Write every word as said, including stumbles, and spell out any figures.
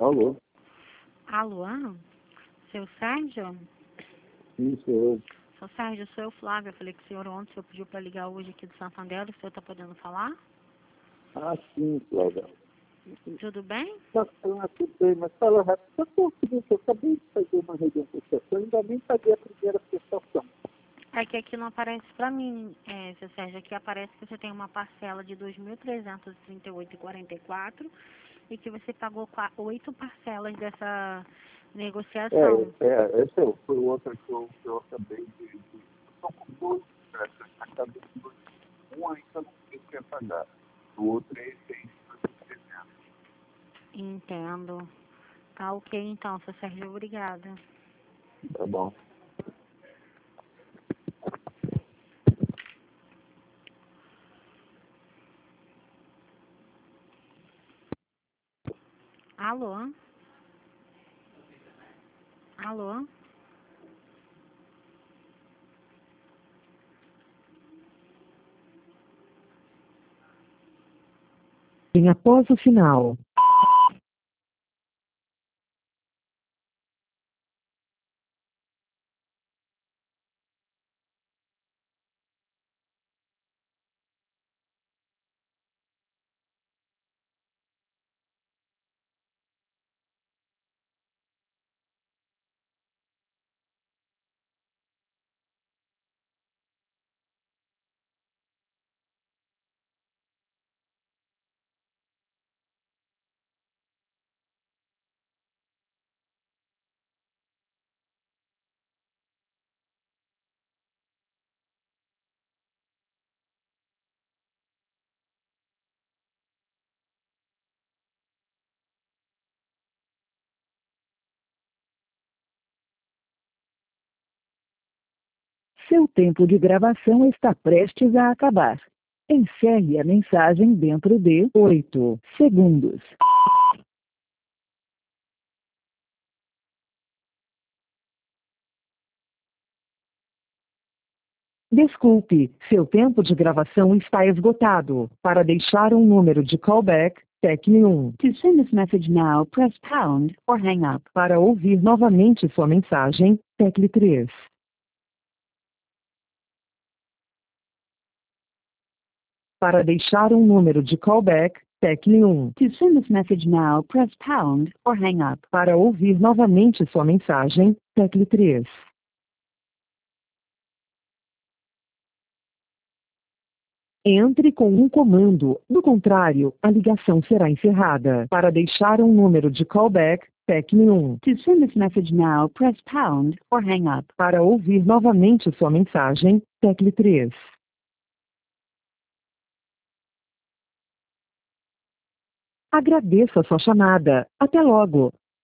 Alô? Alô? Seu Sérgio? Isso, eu. Seu Sérgio, sou eu, Flávia. Eu falei com o senhor ontem, o senhor pediu para ligar hoje aqui do Santander. O senhor está podendo falar? Ah, sim, Flávia. Tudo bem? Tá falando tudo bem, mas fala rápido. Só que é o seguinte, eu acabei de fazer uma renegociação, ainda nem paguei a primeira prestação. É que aqui não aparece para mim, é, seu Sérgio. Aqui aparece que você tem uma parcela de dois mil trezentos e trinta e oito reais e quarenta e quatro centavos e que você pagou qua- oito parcelas dessa negociação. É, é, esse é, foi o outro que eu, que eu acabei de... de estou com dois empréstimos, acabei com dois. Um ainda não sei o que é pagar. O outro é esse aí, trezentos. Entendo. Tá ok então, seu Sérgio. Obrigada. Tá bom. Alô? Alô? Em após o final. Seu tempo de gravação está prestes a acabar. Encerre a mensagem dentro de oito segundos. Desculpe, seu tempo de gravação está esgotado. Para deixar um número de callback, tecle um. To send this message now, press pound or hang up. Para ouvir novamente sua mensagem, tecle três. Para deixar um número de callback, tecle um. To send this message now, press pound or hang up. Para ouvir novamente sua mensagem, tecle três. Entre com um comando, do contrário, a ligação será encerrada. Para deixar um número de callback, tecle um. To send this message now, press pound or hang up. Para ouvir novamente sua mensagem, tecle três. Agradeço a sua chamada. Até logo.